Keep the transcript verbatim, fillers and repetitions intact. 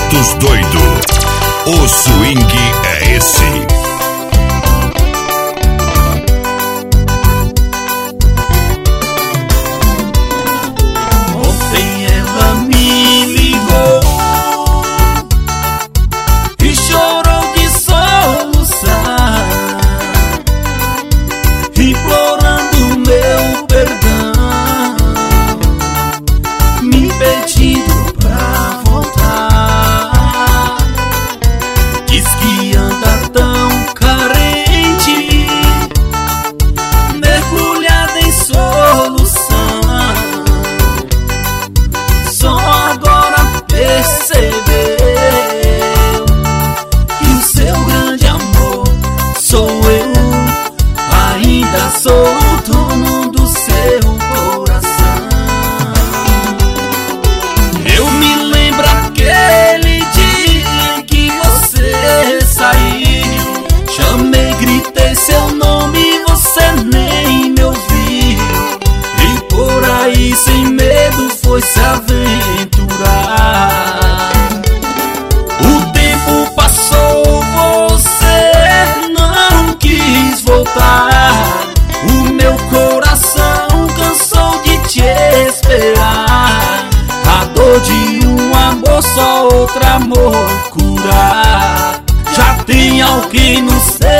Santos Doido. O swing é esse. Ontem ela me ligou e chorou de soluçar, implorando meu perdão, me pedindo pra voltar. Diz que anda tão carente, mergulhada em solução. Só agora percebeu que o seu grande amor sou eu. Ainda sou o dono do seu coração. Eu me lembro aquele dia em que você saiu. Chamei, gritei seu nome e você nem me ouviu. E por aí sem medo foi se aventurar. O tempo passou, você não quis voltar. O meu coração cansou de te esperar. A dor de um amor só outro amor curar. Já tem alguém no céu